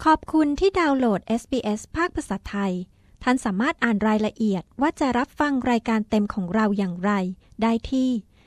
ขอบคุณที่ดาวน์โหลด SBS ภาคภาษาไทยท่านสามารถอ่านรายละเอียดว่าจะรับฟังรายการเต็มของเราอย่างไรได้ที่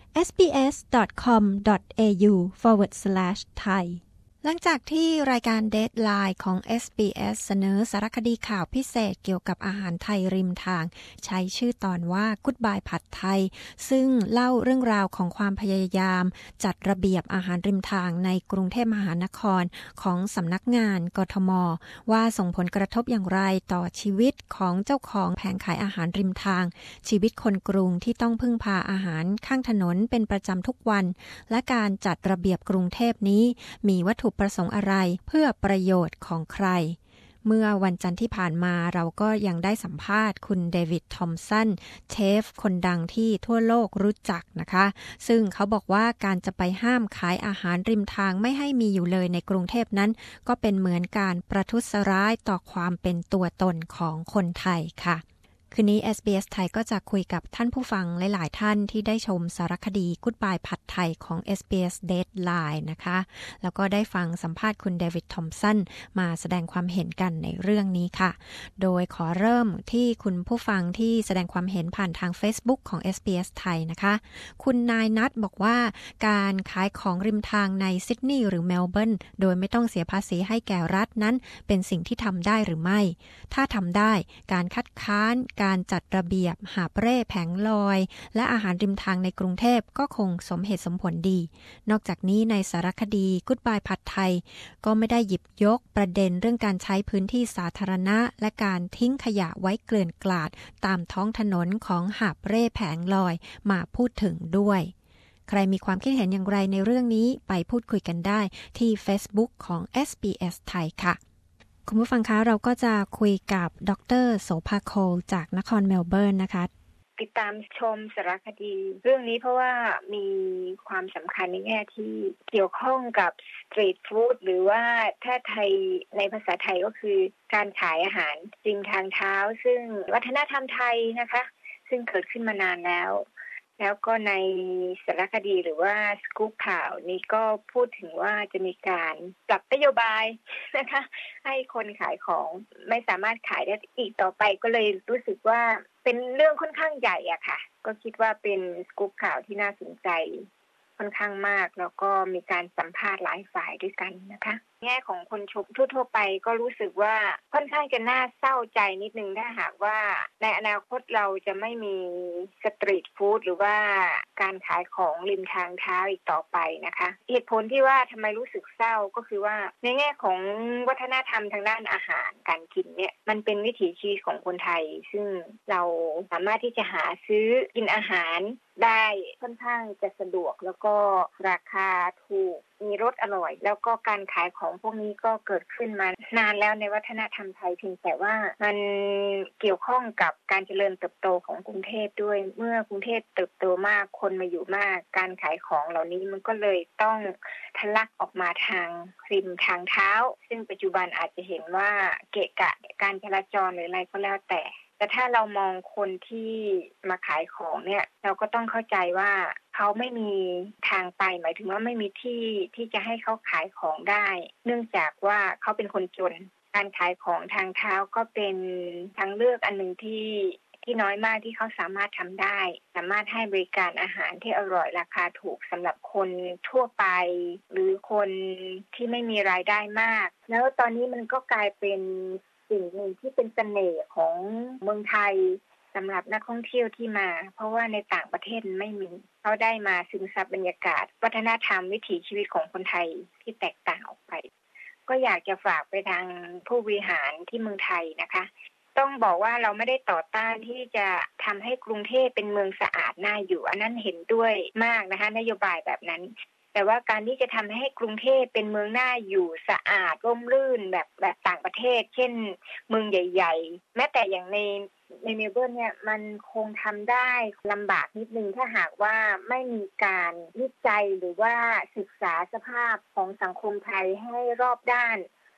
sbs.com.au/thai หลังจากที่รายการ Deadline ของ SBS เสนอสารคดีข่าวพิเศษเกี่ยวกับอาหารไทยริมทางใช้ชื่อตอนว่า Goodbye ผัดไทยซึ่งเล่าเรื่องราวของความพยายามจัดระเบียบอาหารริมทางในกรุงเทพมหานครของสำนักงานกทม.ว่าส่งผลกระทบอย่างไรต่อชีวิตของเจ้าของแผงขายอาหารริมทางชีวิตคนกรุงที่ต้องพึ่งพาอาหารข้างถนนเป็นประจำทุกวันและการจัดระเบียบกรุงเทพนี้มีวัตถุประสงค์อะไรเพื่อประโยชน์ของใครเมื่อวันจันทร์ที่ผ่านมาเราก็ยังได้สัมภาษณ์คุณเดวิดทอมสันเชฟคนดังที่ทั่วโลกรู้จักนะคะซึ่งเขาบอกว่าการจะไปห้ามขายอาหารริมทางไม่ให้มีอยู่เลยในกรุงเทพนั้นก็เป็นเหมือนการประทุษร้ายต่อความเป็นตัวตนของคนไทยค่ะคืนนี้ SBS ไทยก็จะคุยกับท่านผู้ฟังหลายๆท่านที่ได้ชมสารคดี Goodbye ผัดไทยของ SBS Deadline นะคะแล้วก็ได้ฟังสัมภาษณ์คุณเดวิดทอมสันมาแสดงความเห็นกันในเรื่องนี้ค่ะโดยขอเริ่มที่คุณผู้ฟังที่แสดงความเห็นผ่านทาง Facebook ของ SBS ไทยนะคะคุณนายนัทบอกว่าการขายของริมทางในซิดนีย์หรือเมลเบิร์นโดยไม่ต้องเสียภาษีให้แก่รัฐนั้นเป็นสิ่งที่ทำได้หรือไม่ถ้าทำได้การคัดค้านการจัดระเบียบหาบเร่แผงลอยและอาหารริมทางในกรุงเทพก็คงสมเหตุสมผลดีนอกจากนี้ในสารคดี Goodbye ผัดไทยก็ไม่ได้หยิบยกประเด็นเรื่องการใช้พื้นที่สาธารณะและการทิ้งขยะไว้เกลื่อนกลาดตามท้องถนนของหาบเร่แผงลอยมาพูดถึงด้วยใครมีความคิดเห็นอย่างไรในเรื่องนี้ไปพูดคุยกันได้ที่ Facebook ของ SBS ไทยค่ะคุณผู้ฟังคะเราก็จะคุยกับดร.โสภาโคลจากนครเมลเบิร์นนะคะติดตามชมสารคดีเรื่องนี้เพราะว่ามีความสำคัญในแง่ที่เกี่ยวข้องกับสตรีทฟู้ดหรือว่าถ้าไทยในภาษาไทยก็คือการขายอาหารริมทางเท้าซึ่งวัฒนธรรมไทยนะคะซึ่งเกิดขึ้นมานานแล้วก็ในสารคดีหรือว่าสกู๊ปข่าวนี้ก็พูดถึงว่าจะมีการปรับนโยบายนะคะให้คนขายของไม่สามารถขายได้อีกต่อไปก็เลยรู้สึกว่าเป็นเรื่องค่อนข้างใหญ่อะค่ะก็คิดว่าเป็นสกู๊ปข่าวที่น่าสนใจค่อนข้างมากแล้วก็มีการสัมภาษณ์หลายฝ่ายด้วยกันนะคะแง่ของคนชมทั่วไปก็รู้สึกว่าค่อนข้างจะน่าเศร้าใจนิดนึงถ้าหากว่าในอนาคตเราจะไม่มีสตรีทฟู้ดหรือว่าการขายของริมทางเท้าอีกต่อไปนะคะเหตุผลที่ว่าทำไมรู้สึกเศร้าก็คือว่าในแง่ของวัฒนธรรมทางด้านอาหารการกินเนี่ยมันเป็นวิถีชีวิตของคนไทยซึ่งเราสามารถที่จะหาซื้อกินอาหารได้ค่อนข้างจะสะดวกแล้วก็ราคาถูกมีรสอร่อยแล้วก็การขายของพวกนี้ก็เกิดขึ้นมานานแล้วในวัฒนธรรมไทยเพียงแต่ว่ามันเกี่ยวข้องกับการเจริญเติบโตของกรุงเทพด้วยเมื่อกรุงเทพเติบโตมากคนมาอยู่มากการขายของเหล่านี้มันก็เลยต้องทะลักออกมาทางริมทางเท้าซึ่งปัจจุบันอาจจะเห็นว่าเกะกะการจราจรหรืออะไรก็แล้วแต่ถ้าเรามองคนที่มาขายของเนี่ยเราก็ต้องเข้าใจว่าเขาไม่มีทางไปหมายถึงว่าไม่มีที่จะให้เขาขายของได้เนื่องจากว่าเขาเป็นคนจนการขายของทางเท้าก็เป็นทางเลือกอันหนึ่งที่น้อยมากที่เขาสามารถทำได้สามารถให้บริการอาหารที่อร่อยราคาถูกสำหรับคนทั่วไปหรือคนที่ไม่มีรายได้มากแล้วตอนนี้มันก็กลายเป็นสิ่งหนึ่งที่เป็นเสน่ห์ของเมืองไทยสำหรับนักท่องเที่ยวที่มาเพราะว่าในต่างประเทศไม่มีเขาได้มาซึมซับบรรยากาศวัฒนธรรมวิถีชีวิตของคนไทยที่แตกต่างออกไปก็อยากจะฝากไปทางผู้บริหารที่เมืองไทยนะคะต้องบอกว่าเราไม่ได้ต่อต้านที่จะทำให้กรุงเทพเป็นเมืองสะอาดน่าอยู่อันนั้นเห็นด้วยมากนะคะนโยบายแบบนั้นแต่ว่าการที่จะทำให้กรุงเทพเป็นเมืองน่าอยู่สะอาดร่มรื่นแบบต่างประเทศเช่นเมืองใหญ่ๆแม้แต่อย่างในเมลเบิร์นเนี่ยมันคงทำได้ลำบากนิดนึงถ้าหากว่าไม่มีการวิจัยหรือว่าศึกษาสภาพของสังคมไทยให้รอบด้าน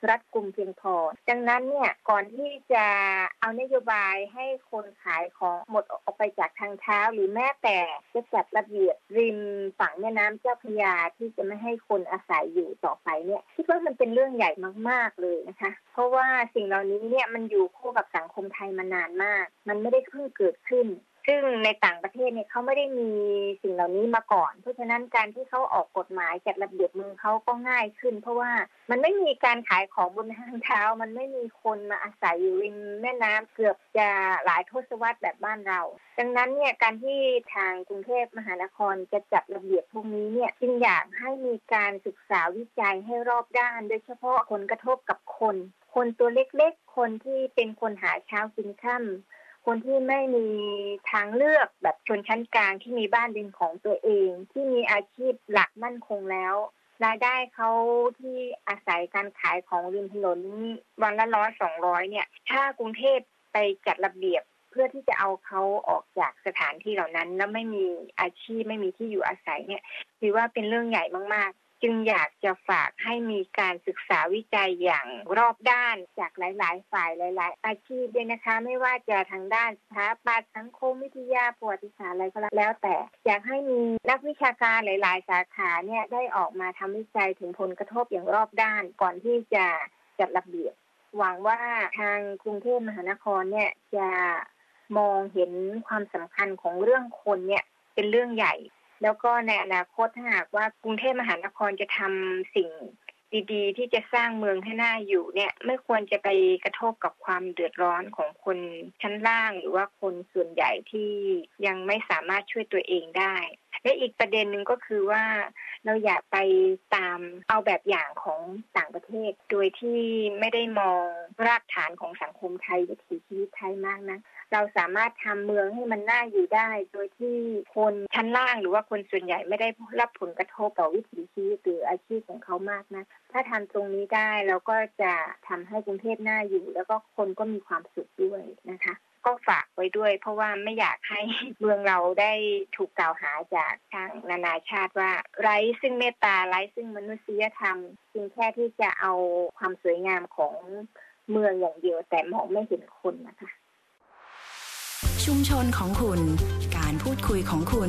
รัดกุมเพียงพอดังนั้นเนี่ยก่อนที่จะเอานโยบายให้คนขายของหมดออกไปจากทางเท้าหรือแม้แต่จะจัดระเบียบริมฝั่งแม่น้ำเจ้าพระยาที่จะไม่ให้คนอาศัยอยู่ต่อไปเนี่ยคิดว่ามันเป็นเรื่องใหญ่มากๆเลยนะคะเพราะว่าสิ่งเหล่านี้เนี่ยมันอยู่คู่กับสังคมไทยมานานมากมันไม่ได้เพิ่งเกิดขึ้นซึ่งในต่างประเทศเนี่ยเขาไม่ได้มีสิ่งเหล่านี้มาก่อนเพราะฉะนั้นการที่เขาออกกฎหมายจัดระเบียบเมืองเขาก็ง่ายขึ้นเพราะว่ามันไม่มีการขายของบนทางเท้ามันไม่มีคนมาอาศัยอยู่ริมแม่น้ำเกือบจะหลายทศวรรษแบบบ้านเราดังนั้นเนี่ยการที่ทางกรุงเทพมหานครจะจัดระเบียบพวกนี้เนี่ยจึงอยากให้มีการศึกษาวิจัยให้รอบด้านโดยเฉพาะผลกระทบกับคนตัวเล็กๆคนที่เป็นคนหาเช้ากินค่ำคนที่ไม่มีทางเลือกแบบชนชั้นกลางที่มีบ้านเป็นของตัวเองที่มีอาชีพหลักมั่นคงแล้วรายได้เขาที่อาศัยการขายของริมถนนวันละ100-200เนี่ยถ้ากรุงเทพไปจัดระเบียบเพื่อที่จะเอาเขาออกจากสถานที่เหล่านั้นแล้วไม่มีอาชีพไม่มีที่อยู่อาศัยเนี่ยถือว่าเป็นเรื่องใหญ่มากๆจึงอยากจะฝากให้มีการศึกษาวิจัยอย่างรอบด้านจากหลายๆฝ่ายหลายๆอาชีพด้วยนะคะไม่ว่าจะทางด้านสถาปัตย์สังคมวิทยาประวัติศาสตร์อะไรก็แล้วแต่อยากให้มีนักวิชาการหลายๆสาขาเนี่ยได้ออกมาทำวิจัยถึงผลกระทบอย่างรอบด้านก่อนที่จะจัดระเบียบหวังว่าทางกรุงเทพมหานครเนี่ยจะมองเห็นความสำคัญของเรื่องคนเนี่ยเป็นเรื่องใหญ่แล้วก็ในอนาคตถ้าหากว่ากรุงเทพมหานครจะทำสิ่งดีๆที่จะสร้างเมืองให้น่าอยู่เนี่ยไม่ควรจะไปกระทบกับความเดือดร้อนของคนชั้นล่างหรือว่าคนส่วนใหญ่ที่ยังไม่สามารถช่วยตัวเองได้และอีกประเด็นหนึ่งก็คือว่าเราอยากไปตามเอาแบบอย่างของต่างประเทศโดยที่ไม่ได้มองรากฐานของสังคมไทยวิถีชีวิตไทยมากนะเราสามารถทำเมืองให้มันน่าอยู่ได้โดยที่คนชั้นล่างหรือว่าคนส่วนใหญ่ไม่ได้รับผลกระทบต่อวิถีชีวิตหรืออาชีพของเขามากนะถ้าทำตรงนี้ได้เราก็จะทำให้กรุงเทพน่าอยู่แล้วก็คนก็มีความสุขด้วยนะคะก็ฝากไว้ด้วยเพราะว่าไม่อยากให้เมืองเราได้ถูกกล่าวหาจากทางนานาชาติว่าไร้ซึ่งเมตตาไร้ซึ่งมนุษยธรรมเพียงแค่ที่จะเอาความสวยงามของเมืองอย่างเดียวแต่มองไม่เห็นคนนะคะชุมชนของคุณการพูดคุยของคุณ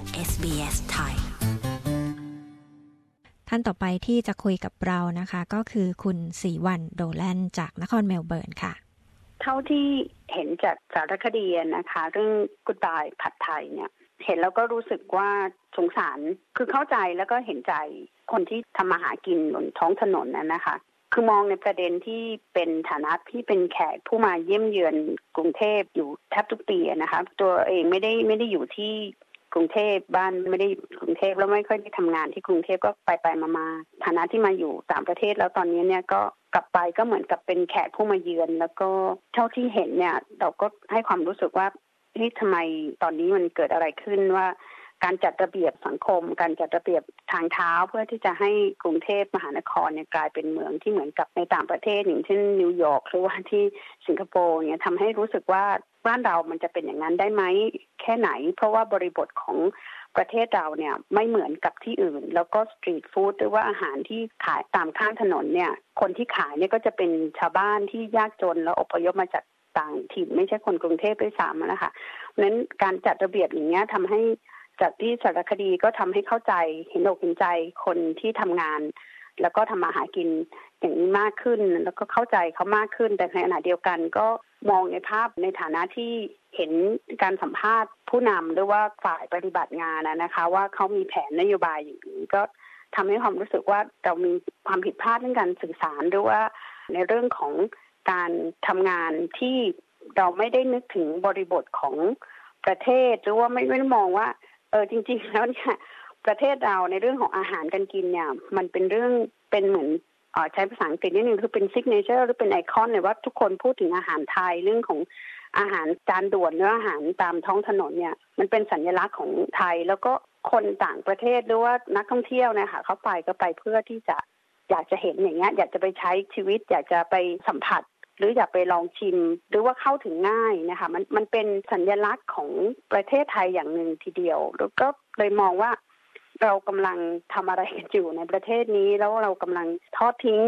SBS ไทยท่านต่อไปที่จะคุยกับเรานะคะก็คือคุณศรีวรรณโดแลนจากนครเมลเบิร์นค่ะเท่าที่เห็นจากสารคดีนะคะเรื่อง Goodbye ผัดไทยเนี่ยเห็นแล้วก็รู้สึกว่าสงสารคือเข้าใจแล้วก็เห็นใจคนที่ทำมาหากินบนท้องถนนนะคะคือมองในประเด็นที่เป็นฐานะที่เป็นแขกผู้มาเยี่ยมเยือนกรุงเทพอยู่แทบทุกปีนะคะตัวเองไม่ได้อยู่ที่กรุงเทพบ้านไม่ได้กรุงเทพแล้วไม่ค่อยได้ทำงานที่กรุงเทพก็ไปมาฐานะที่มาอยู่ต่างประเทศแล้วตอนนี้เนี่ยก็กลับไปก็เหมือนกับเป็นแขกผู้มาเยือนแล้วก็เท่าที่เห็นเนี่ยเราก็ให้ความรู้สึกว่านี่ทำไมตอนนี้มันเกิดอะไรขึ้นว่าการจัดระเบียบสังคมการจัดระเบียบทางเท้าเพื่อที่จะให้กรุงเทพมหานครเนี่ยกลายเป็นเมืองที่เหมือนกับในต่างประเทศอย่างเช่นนิวยอร์กหรือว่าที่สิงคโปร์เนี่ยทำให้รู้สึกว่าบ้านเรามันจะเป็นอย่างนั้นได้ไหมแค่ไหนเพราะว่าบริบทของประเทศเราเนี่ยไม่เหมือนกับที่อื่นแล้วก็สตรีทฟู้ดหรือว่าอาหารที่ขายตามข้างถนนเนี่ยคนที่ขายเนี่ยก็จะเป็นชาวบ้านที่ยากจนแล้วอพยพมาจากต่างถิ่นไม่ใช่คนกรุงเทพด้วยซ้ำนะคะเพราะฉะนั้นการจัดระเบียบอย่างเงี้ยทำให้จากที่สารคดีก็ทำให้เข้าใจเห็นอกเห็นใจคนที่ทำงานแล้วก็ทำมาหากินอย่างนี้มากขึ้นแล้วก็เข้าใจเขามากขึ้นแต่ในขณะเดียวกันก็มองในภาพในฐานะที่เห็นการสัมภาษณ์ผู้นำหรือว่าฝ่ายปฏิบัติงานนะคะว่าเขามีแผนนโยบายอย่างนี้ก็ทำให้ความรู้สึกว่าเรามีความผิดพลาดเรื่องการสื่อสารหรือว่าในเรื่องของการทำงานที่เราไม่ได้นึกถึงบริบทของประเทศหรือว่าไม่ได้มองว่าจริงๆแล้วเนี่ยประเทศเราในเรื่องของอาหารการกินเนี่ยมันเป็นเรื่องเป็นเหมือนใช้ภาษาอังกฤษนิดนึงคือเป็นซิกเนเจอร์หรือเป็นไอคอนเลยว่าทุกคนพูดถึงอาหารไทยเรื่องของอาหารจานด่วนหรืออาหารตามท้องถนนเนี่ยมันเป็นสัญลักษณ์ของไทยแล้วก็คนต่างประเทศหรือว่านักท่องเที่ยวนะคะเขาก็ไปเพื่อที่จะอยากจะเห็นอย่างเงี้ยอยากจะไปใช้ชีวิตอยากจะไปสัมผัสหรืออยากไปลองชิมหรือว่าเข้าถึงง่ายนะคะมันเป็นสัญลักษณ์ของประเทศไทยอย่างหนึ่งทีเดียวแล้วก็เลยมองว่าเรากำลังทำอะไรกันอยู่ในประเทศนี้แล้วเรากำลังทอดทิ้ง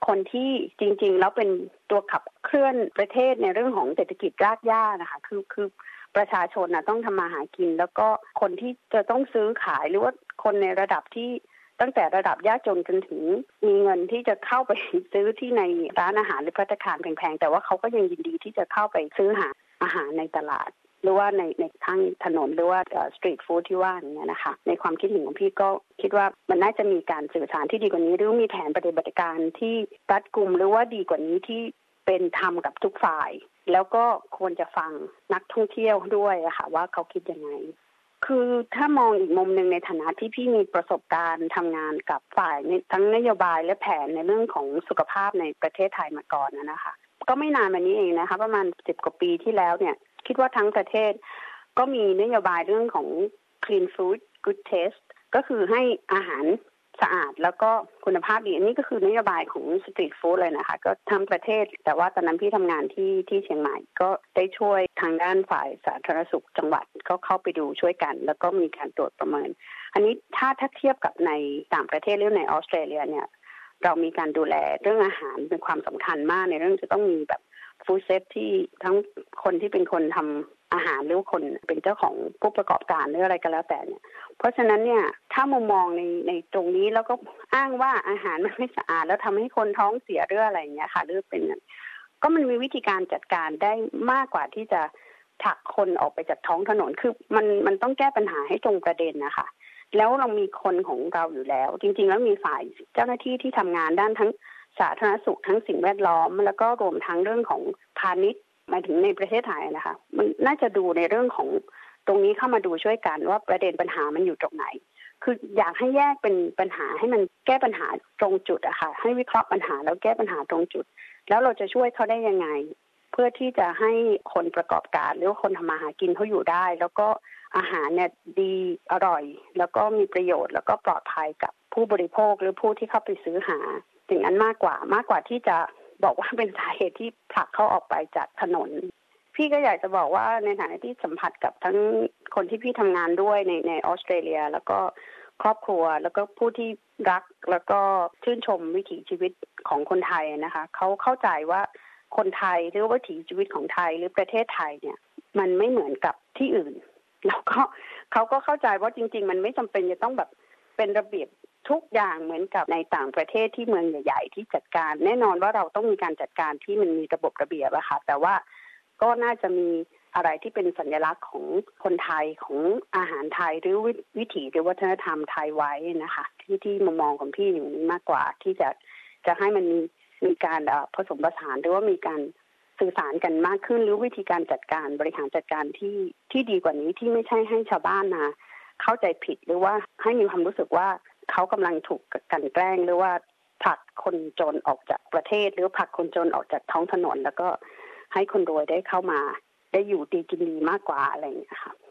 คนที่จริงๆแล้วเป็นตัวขับเคลื่อนประเทศในเรื่องของเศรษฐกิจรากหญ้านะคะคือประชาชนต้องทำมาหากินแล้วก็คนที่จะต้องซื้อขายหรือว่าคนในระดับที่ตั้งแต่ระดับยากจนจนถึงมีเงินที่จะเข้าไปซื้อที่ในร้านอาหารหรือภัตตาคารแพงๆแต่ว่าเขาก็ยังยินดีที่จะเข้าไปซื้อหาอาหารในตลาดหรือว่าในทางถนนหรือว่าสตรีทฟู้ดที่ว่าอย่างเงี้ยนะคะในความคิดเห็นของพี่ก็คิดว่ามันน่าจะมีการสื่อสารที่ดีกว่านี้หรือมีแผนปฏิบัติการที่รัดกุมหรือว่าดีกว่านี้ที่เป็นธรรมกับทุกฝ่ายแล้วก็ควรจะฟังนักท่องเที่ยวด้วยค่ะว่าเขาคิดยังไงคือถ้ามองอีกมุมนึงในฐานะที่พี่มีประสบการณ์ทำงานกับฝ่ายทั้งนโยบายและแผนในเรื่องของสุขภาพในประเทศไทยมาก่อนนะคะก็ไม่นานมานี้เองนะคะประมาณ10 กว่าปีที่แล้วเนี่ยคิดว่าทั้งประเทศก็มีนโยบายเรื่องของ Clean Food Good Taste ก็คือให้อาหารสะอาดแล้วก็คุณภาพดีอันนี้ก็คือนโยบายของสตรีทฟู้ดเลยนะคะก็ทั้งประเทศแต่ว่าตอนนั้นพี่ทำงานที่เชียงใหม่ก็ได้ช่วยทางด้านฝ่ายสาธารณสุขจังหวัดก็เข้าไปดูช่วยกันแล้วก็มีการตรวจประเมินอันนี้ถ้าเทียบกับในต่างประเทศหรือในออสเตรเลียเนี่ยเรามีการดูแลเรื่องอาหารเป็นความสำคัญมากในเรื่องจะต้องมีแบบฟู้ดเซฟที่ทั้งคนที่เป็นคนทำอาหารหรือคนเป็นเจ้าของผู้ประกอบการหรืออะไรก็แล้วแต่เนี่ยเพราะฉะนั้นเนี่ยถ้ามุมมองในตรงนี้แล้วก็อ้างว่าอาหารมันไม่สะอาดแล้วทำให้คนท้องเสียหรืออะไรอย่างเงี้ยค่ะหรือเป็นก็มันมีวิธีการจัดการได้มากกว่าที่จะผลักคนออกไปจากท้องถนนคือมันต้องแก้ปัญหาให้ตรงประเด็นนะคะแล้วเรามีคนของเราอยู่แล้วจริงๆแล้วมีฝ่ายเจ้าหน้าที่ที่ทำงานด้านทั้งสาธารณสุขทั้งสิ่งแวดล้อมแล้วก็รวมทั้งเรื่องของพาณิชย์หมายถึงในประเทศไทยนะคะมันน่าจะดูในเรื่องของตรงนี้เข้ามาดูช่วยกันว่าประเด็นปัญหามันอยู่ตรงไหนคืออยากให้แยกเป็นปัญหาให้มันแก้ปัญหาตรงจุดอะค่ะให้วิเคราะห์ปัญหาแล้วแก้ปัญหาตรงจุดแล้วเราจะช่วยเขาได้ยังไงเพื่อที่จะให้คนประกอบการหรือคนทำมาหากินเขาอยู่ได้แล้วก็อาหารเนี่ยดีอร่อยแล้วก็มีประโยชน์แล้วก็ปลอดภัยกับผู้บริโภคหรือผู้ที่เข้าไปซื้อหาอย่างนั้นมากกว่าที่จะบอกว่าเป็นสาเหตุที่ผลักเขาออกไปจากถนนพี่ก็อยากจะบอกว่าในฐานะที่สัมผัสกับทั้งคนที่พี่ทำงานด้วยในออสเตรเลียแล้วก็ครอบครัวแล้วก็ผู้ที่รักแล้วก็ชื่นชมวิถีชีวิตของคนไทยนะคะเขาเข้าใจว่าคนไทยหรือวิถีชีวิตของไทยหรือประเทศไทยเนี่ยมันไม่เหมือนกับที่อื่นแล้วก็เขาก็เข้าใจว่าจริงๆมันไม่จำเป็นจะต้องแบบเป็นระเบียบทุกอย่างเหมือนกับในต่างประเทศที่เมืองใหญ่ๆที่จัดการแน่นอนว่าเราต้องมีการจัดการที่มันมีระบบระเบียบอะค่ะแต่ว่าก็น่าจะมีอะไรที่เป็นสัญลักษณ์ของคนไทยของอาหารไทยหรือวิถีหรือวัฒนธรรมไทยไว้นะคะที่มุมมองของพี่อย่างนี้มากกว่าที่จะให้มันมีการผสมผสานหรือว่ามีการสื่อสารกันมากขึ้นหรือวิธีการจัดการบริหารจัดการที่ดีกว่านี้ที่ไม่ใช่ให้ชาวบ้านมาเข้าใจผิดหรือว่าให้มีความรู้สึกว่าเขากำลังถูกกลั่นแกล้งหรือว่าผลักคนจนออกจากประเทศหรือผลักคนจนออกจากท้องถนนแล้วก็ให้คนรวยได้เข้ามาได้อยู่ดีกินดีมากกว่าอะไรอย่างเงี้ยค่ะ